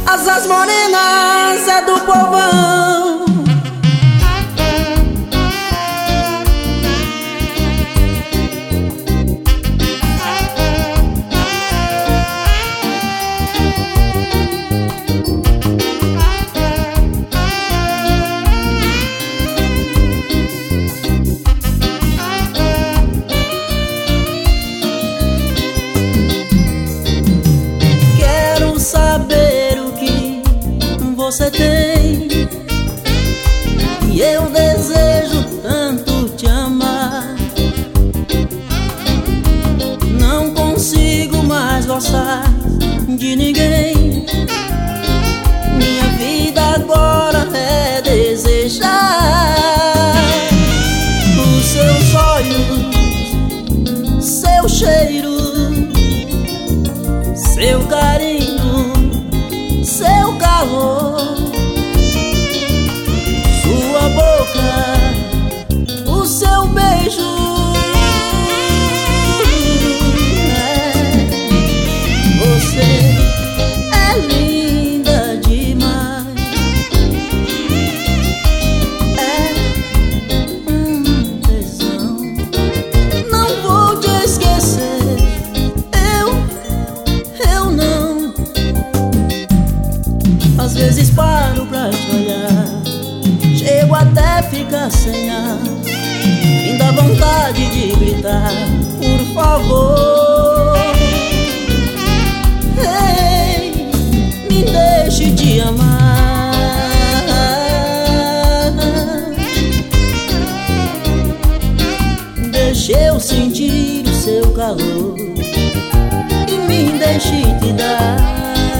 Asas morenas é do povão. Você tem, e eu desejo tanto te amar. Não consigo mais gostar de ninguém. Minha vida agora é desejar os seus olhos, seu cheiro, seu carinho, seu calor, sua boca, o seu beijo. Você é linda demais. É um tesão. Não vou te esquecer. Eu não. Às vezes paro pra te olhar, chego até ficar sem ar. Me dá vontade de gritar, por favor. Ei, me deixe te amar. Deixe eu sentir o seu calor e me deixe te dar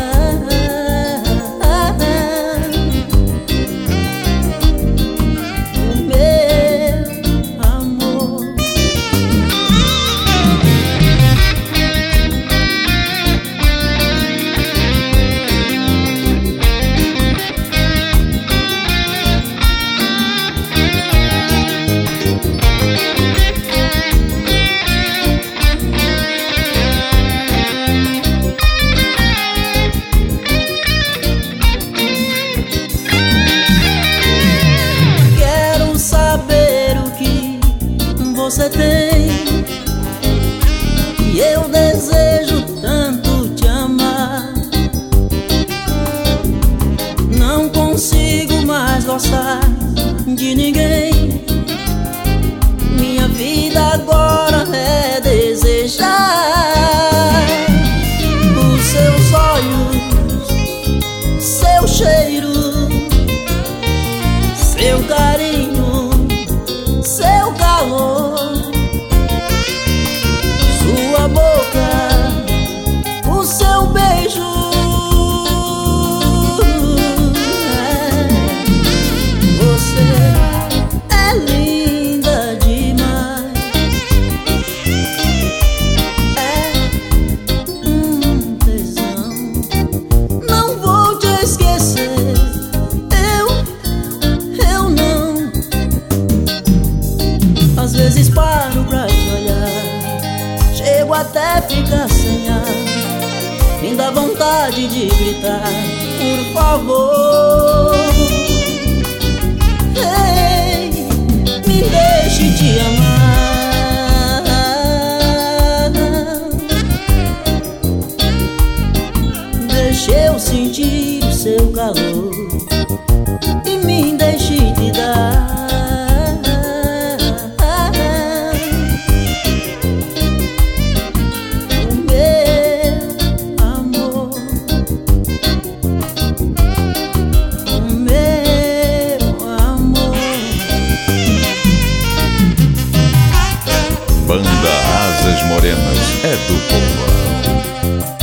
você tem, e eu desejo tanto te amar. Não consigo mais gostar de ninguém. Minha vida agora é desejar os seus olhos, seu cheiro, seu carinho, seu calor, sua boca, o seu beijo. Você é linda demais. É um tesão. Não vou te esquecer. Eu não. Às vezes paro pra te olhar, chego até ficar sem ar. Me dá vontade de gritar, por favor. Ei, me deixe te amar. Deixe eu sentir o seu calor e me deixe te dar Banda Asas Morenas é do povão.